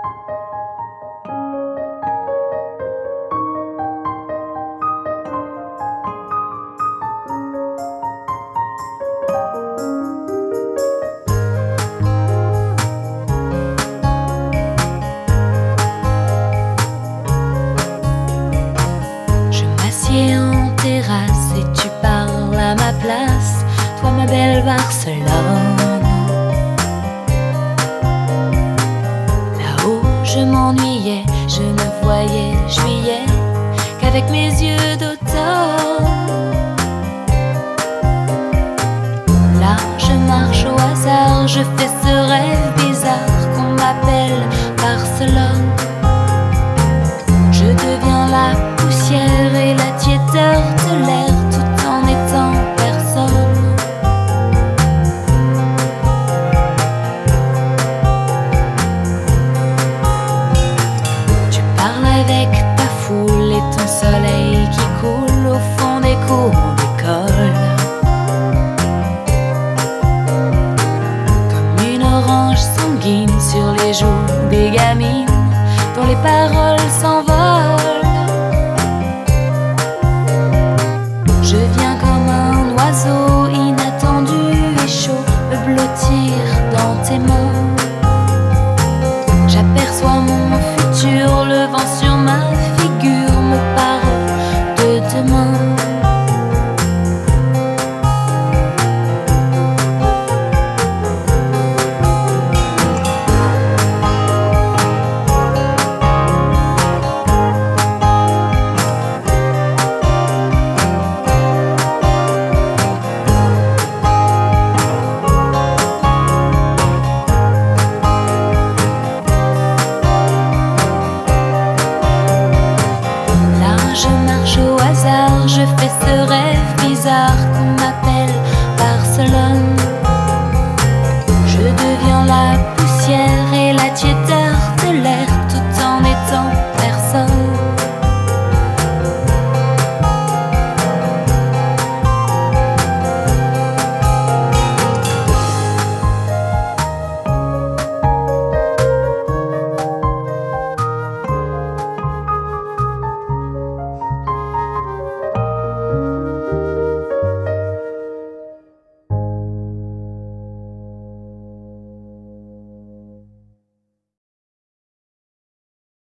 En terrasse et tu parles à ma place, toi ma belle Barcelone. Là-haut je m'ennuyais, je ne voyais juillet qu'avec mes yeux d'automne. Là je marche au hasard, je fais ce rêve bizarre qu'on m'appelle Barcelone. Je deviens la poussière et la tiédeur de l'air tout en étant personne. Tu parles avec ta foule et ton soleil qui coule au fond des cours d'école. Comme une orange sanguine sur les joues des gamines dont les paroles